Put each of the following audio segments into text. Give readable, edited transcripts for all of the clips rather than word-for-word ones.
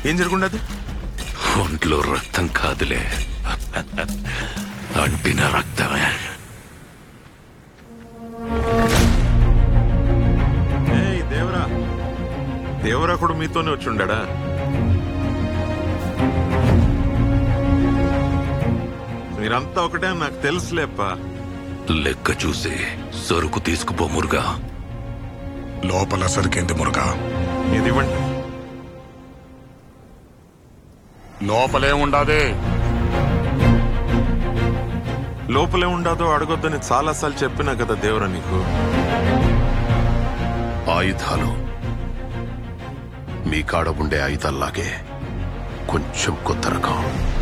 ఏం జరుగుండదు? ఒంట్లో రక్తం కాదులే, అంటిన రక్తమే. దేవరా, దేవరా కూడా మీతోనే వచ్చి ఉండా? మీరంతా ఒకటే నాకు తెలుసులేప్పా. లెక్క చూసి సరుకు తీసుకుపో మురుగా. లోపల సరికేంది మురుగా? ఇది ఇవ్వండి. లోపలే ఉండాదే. లోపలే ఉండాదో అడగొద్దని చాలాసార్లు చెప్పినా కదా దేవరా నీకు. ఆయుధాలు మీ కాడ ఉండే ఆయుధాల్లాగే కొంచెం కొత్త రకం.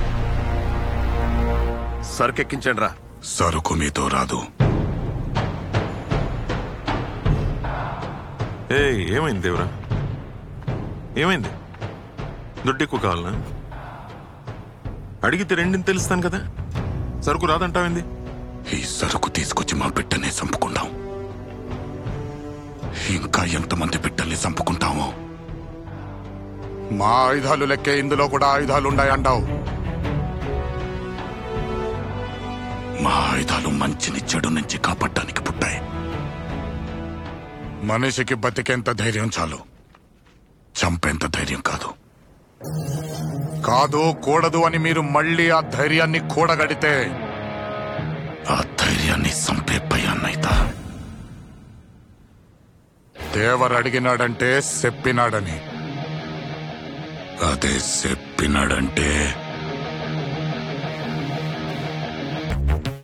సరుకెక్కించండి రా. సరుకు మీతో రాదు. ఏమైంది దేవరా? ఏమైంది? దుడ్డు ఎక్కువ కావాలనా? అడిగితే రెండింటి తెలుస్తాను కదా. సరుకు రాదంటావింది? ఈ సరుకు తీసుకొచ్చి మా బిడ్డని చంపుకుంటాం. ఇంకా ఎంతమంది బిడ్డల్ని చంపుకుంటామో. మా ఆయుధాలు లెక్కే ఇందులో కూడా ఆయుధాలున్నాయంటావు. మా ఆయుధాలు మంచిని చెడు నుంచి కాపాడటానికి పుట్టాయి. మనిషికి బతికేంత ధైర్యం చాలు, చంపేంత ధైర్యం కాదు. కాదు కూడదు అని మీరు మళ్ళీ ఆ ధైర్యాన్ని కూడగడితే ఆ ధైర్యాన్ని చంపే భయాన్నైతా. దేవర్ అడిగినాడంటే చెప్పినాడని, అదే చెప్పినాడంటే